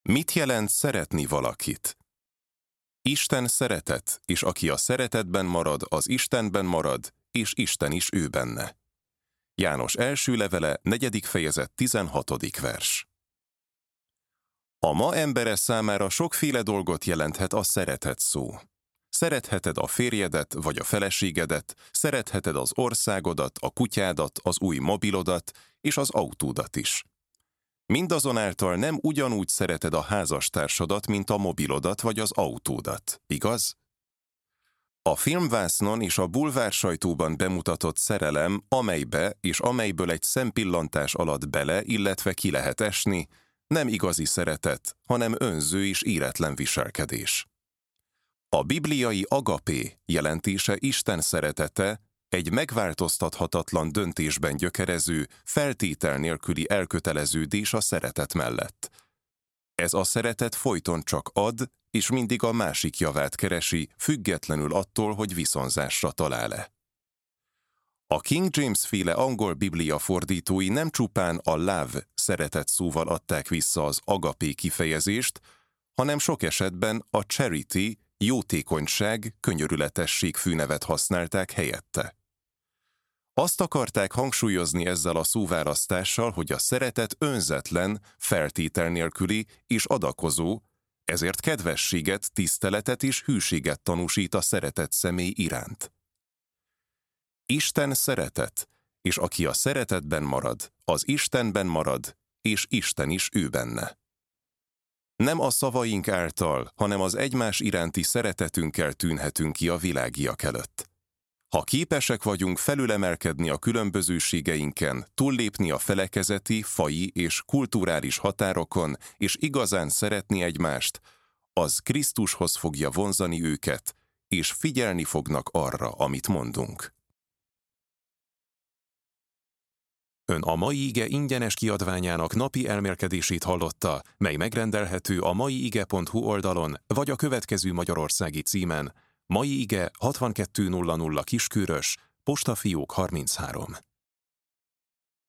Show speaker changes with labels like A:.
A: Mit jelent szeretni valakit? Isten szeretet, és aki a szeretetben marad, az Istenben marad, és Isten is ő benne. János első levele, 4. fejezet, 16. vers. A ma embere számára sokféle dolgot jelenthet a szeretet szó. Szeretheted a férjedet vagy a feleségedet, szeretheted az országodat, a kutyádat, az új mobilodat és az autódat is. Mindazonáltal nem ugyanúgy szereted a házastársadat, mint a mobilodat vagy az autódat, igaz? A filmvásznon és a bulvársajtóban bemutatott szerelem, amelybe és amelyből egy szempillantás alatt bele, illetve ki lehet esni, nem igazi szeretet, hanem önző és éretlen viselkedés. A bibliai agapé jelentése Isten szeretete, egy megváltoztathatatlan döntésben gyökerező, feltétel nélküli elköteleződés a szeretet mellett. Ez a szeretet folyton csak ad, és mindig a másik javát keresi, függetlenül attól, hogy viszonzásra talál-e. A King James-féle angol biblia fordítói nem csupán a love szeretet szóval adták vissza az agapé kifejezést, hanem sok esetben a charity, jótékonyság, könyörületesség fűnevet használták helyette. Azt akarták hangsúlyozni ezzel a szóválasztással, hogy a szeretet önzetlen, feltétel nélküli és adakozó, ezért kedvességet, tiszteletet és hűséget tanúsít a szeretett személy iránt. Isten szeretet, és aki a szeretetben marad, az Istenben marad, és Isten is ő benne. Nem a szavaink által, hanem az egymás iránti szeretetünkkel tűnhetünk ki a világiak előtt. Ha képesek vagyunk felülemelkedni a különbözőségeinken, túllépni a felekezeti, faji és kulturális határokon, és igazán szeretni egymást, az Krisztushoz fogja vonzani őket, és figyelni fognak arra, amit mondunk. Ön a Mai Ige ingyenes kiadványának napi elmélkedését hallotta, mely megrendelhető a maiige.hu oldalon, vagy a következő magyarországi címen: Mai Ige 6200 Kiskörös, postafiók 33.